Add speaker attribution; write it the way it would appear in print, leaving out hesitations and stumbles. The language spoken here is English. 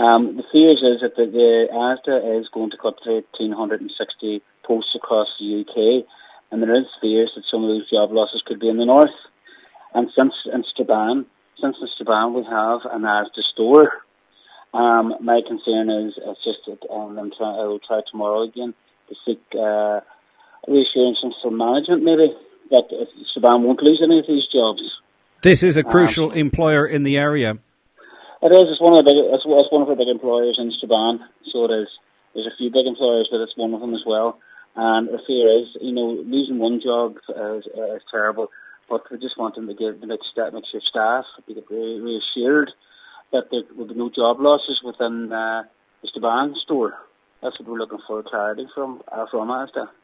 Speaker 1: The fears is that the ASDA is going to cut 1,360 posts across the UK, and there is fears that some of those job losses could be in the north. And since in Strabane we have an ASDA store, my concern is it's just that I will try tomorrow again to seek reassurance from management, maybe, that Strabane won't lose any of these jobs.
Speaker 2: This is a crucial employer in the area.
Speaker 1: It is. It's one of the big employers in Strabane, so it is. There's a few big employers, but it's one of them as well. And the fear is, losing one job is terrible, but we just want them to make sure staff be reassured that there will be no job losses within the Strabane store. That's what we're looking for clarity from ASDA.